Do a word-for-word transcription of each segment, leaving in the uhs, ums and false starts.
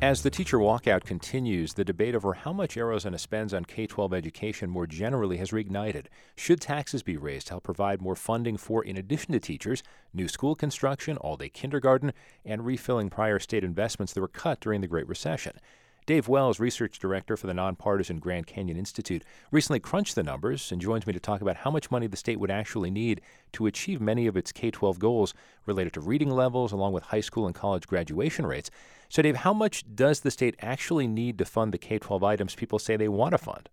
As the teacher walkout continues, the debate over how much Arizona spends on K twelve education more generally has reignited. Should taxes be raised to help provide more funding for, in addition to teachers, new school construction, all-day kindergarten, and refilling prior state investments that were cut during the Great Recession? Dave Wells, research director for the nonpartisan Grand Canyon Institute, recently crunched the numbers and joins me to talk about how much money the state would actually need to achieve many of its K twelve goals related to reading levels, along with high school and college graduation rates. So, Dave, how much does the state actually need to fund the K twelve items people say they want to fund?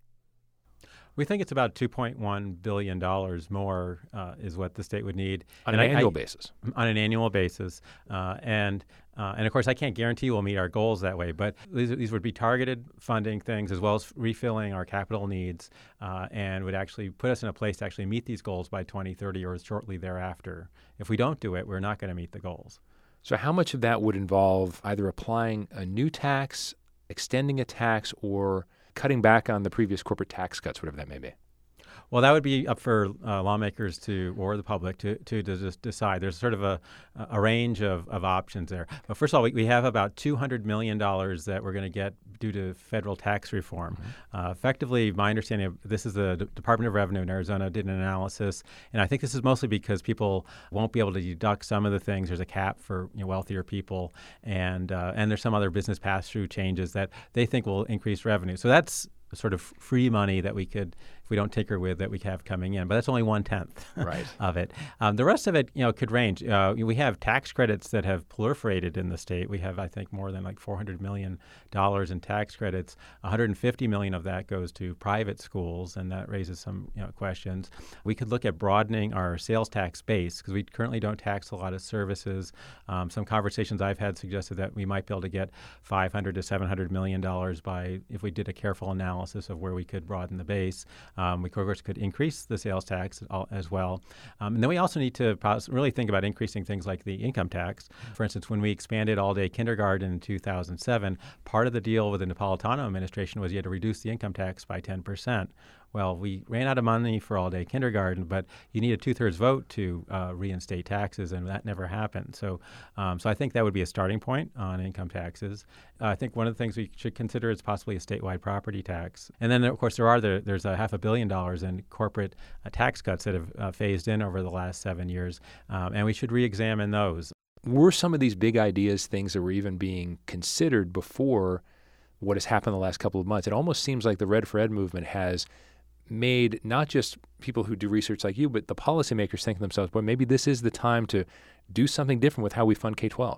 We think it's about two point one billion dollars more uh, is what the state would need. On and an I, annual I, basis. On an annual basis. Uh, and, uh, and of course, I can't guarantee we'll meet our goals that way, but these, these would be targeted funding things as well as refilling our capital needs uh, and would actually put us in a place to actually meet these goals by twenty thirty or shortly thereafter. If we don't do it, we're not going to meet the goals. So how much of that would involve either applying a new tax, extending a tax, or cutting back on the previous corporate tax cuts, whatever that may be? Well, that would be up for uh, lawmakers to, or the public to, to, to just decide. There's sort of a, a range of, of options there. But first of all, we, we have about two hundred million dollars that we're going to get due to federal tax reform. Mm-hmm. Uh, effectively, my understanding of this is the D- Department of Revenue in Arizona did an analysis, and I think this is mostly because people won't be able to deduct some of the things. There's a cap for you know, wealthier people, and uh, and there's some other business pass-through changes that they think will increase revenue. So that's sort of free money that we could, if we don't tinker with, that we have coming in. But that's only one-tenth right. of it. Um, the rest of it, you know, could range. Uh, we have tax credits that have proliferated in the state. We have, I think, more than like four hundred million dollars in tax credits. one hundred fifty million dollars of that goes to private schools, and that raises some you know, questions. We could look at broadening our sales tax base because we currently don't tax a lot of services. Um, some conversations I've had suggested that we might be able to get five hundred to seven hundred million dollars by, if we did a careful analysis of where we could broaden the base. Um, we, of course, could increase the sales tax as well. Um, and then we also need to really think about increasing things like the income tax. For instance, when we expanded all-day kindergarten in two thousand seven, part of the deal with the Napolitano administration was you had to reduce the income tax by ten percent. Well, we ran out of money for all-day kindergarten, but you need a two-thirds vote to uh, reinstate taxes, and that never happened. So um, so I think that would be a starting point on income taxes. Uh, I think one of the things we should consider is possibly a statewide property tax. And then, of course, there are the, there's a half a billion dollars in corporate uh, tax cuts that have uh, phased in over the last seven years, um, and we should re-examine those. Were some of these big ideas things that were even being considered before what has happened the last couple of months? It almost seems like the Red for Ed movement has made not just people who do research like you, but the policymakers think to themselves, well, maybe this is the time to do something different with how we fund K twelve.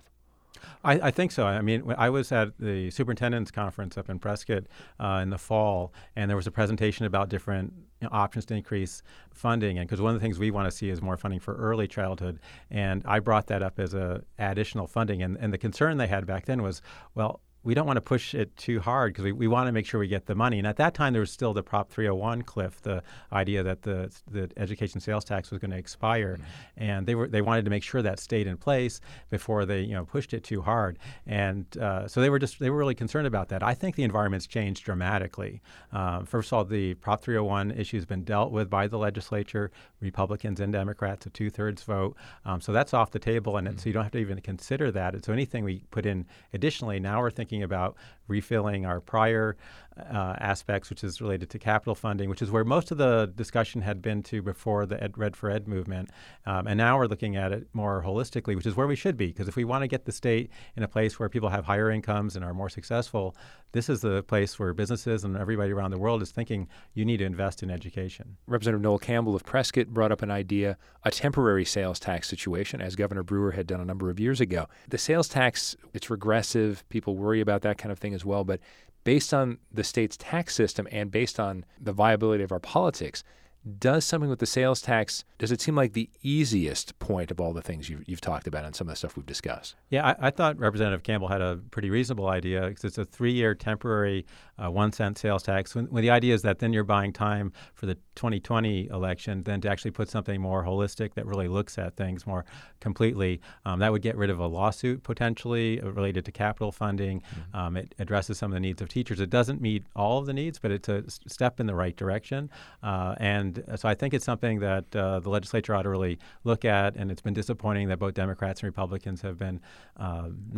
I, I think so. I mean, I was at the superintendent's conference up in Prescott uh, in the fall, and there was a presentation about different you know, options to increase funding. And because one of the things we want to see is more funding for early childhood, and I brought that up as a additional funding. And, and the concern they had back then was, well, we don't want to push it too hard because we, we want to make sure we get the money. And at that time, there was still the Prop three oh one cliff, the idea that the the education sales tax was going to expire, mm-hmm. and they were they wanted to make sure that stayed in place before they you know pushed it too hard. And uh, so they were just they were really concerned about that. I think the environment's changed dramatically. Um, first of all, the Prop three oh one issue has been dealt with by the legislature, Republicans and Democrats, a two-thirds vote. Um, so that's off the table, and mm-hmm. so you don't have to even consider that. And so anything we put in additionally, now we're thinking about refilling our prior uh, aspects, which is related to capital funding, which is where most of the discussion had been to before the Ed, Red for Ed movement. Um, and now we're looking at it more holistically, which is where we should be. Because if we want to get the state in a place where people have higher incomes and are more successful, this is the place where businesses and everybody around the world is thinking you need to invest in education. Representative Noel Campbell of Prescott brought up an idea, a temporary sales tax situation, as Governor Brewer had done a number of years ago. The sales tax, it's regressive. People worry about that kind of thing as well. But based on the state's tax system and based on the viability of our politics, does something with the sales tax, does it seem like the easiest point of all the things you've, you've talked about and some of the stuff we've discussed? Yeah, I, I thought Representative Campbell had a pretty reasonable idea because it's a three-year temporary uh, one-cent sales tax. When, when the idea is that then you're buying time for the twenty twenty election, then to actually put something more holistic that really looks at things more completely. Um, that would get rid of a lawsuit potentially related to capital funding. Mm-hmm. Um, it addresses some of the needs of teachers. It doesn't meet all of the needs, but it's a step in the right direction. Uh, and so I think it's something that uh, the legislature ought to really look at, and it's been disappointing that both Democrats and Republicans have been uh, not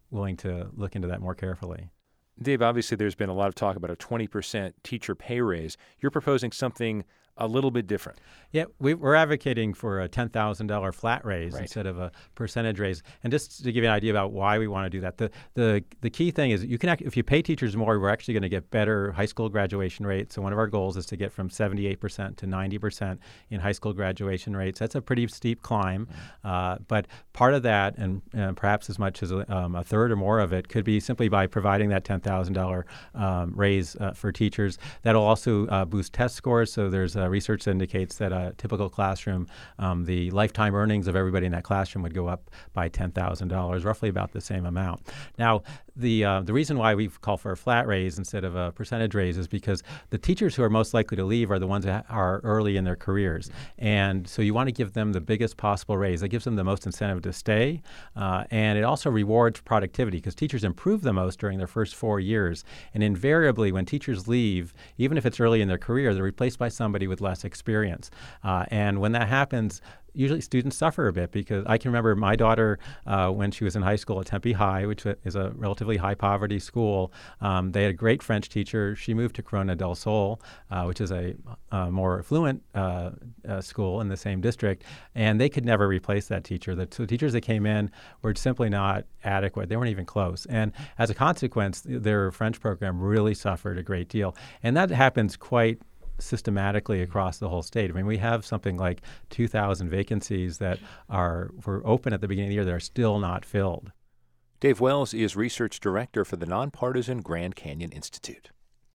willing to look into that more carefully. Dave, obviously there's been a lot of talk about a twenty percent teacher pay raise. You're proposing something a little bit different. Yeah, we, we're advocating for a ten thousand dollars flat raise right. instead of a percentage raise. And just to give you an idea about why we want to do that, the the the key thing is you can act, if you pay teachers more, we're actually going to get better high school graduation rates. So one of our goals is to get from seventy-eight percent to ninety percent in high school graduation rates. That's a pretty steep climb, mm-hmm. uh, but part of that, and uh, perhaps as much as a, um, a third or more of it, could be simply by providing that ten thousand dollars um, raise uh, for teachers. That'll also uh, boost test scores. So there's a Uh, research that indicates that a typical classroom, um, the lifetime earnings of everybody in that classroom would go up by ten thousand dollars, roughly about the same amount. Now, the uh, the reason why we call for a flat raise instead of a percentage raise is because the teachers who are most likely to leave are the ones that are early in their careers. And so you want to give them the biggest possible raise. That gives them the most incentive to stay. Uh, and it also rewards productivity because teachers improve the most during their first four years. And invariably, when teachers leave, even if it's early in their career, they're replaced by somebody with less experience. Uh, and when that happens, usually students suffer a bit because I can remember my daughter uh, when she was in high school at Tempe High, which is a relatively high poverty school. Um, they had a great French teacher. She moved to Corona del Sol, uh, which is a, a more affluent uh, uh, school in the same district, and they could never replace that teacher. The, the teachers that came in were simply not adequate. They weren't even close. And as a consequence, their French program really suffered a great deal. And that happens quite systematically across the whole state. I mean, we have something like two thousand vacancies that are were open at the beginning of the year that are still not filled. Dave Wells is Research Director for the nonpartisan Grand Canyon Institute.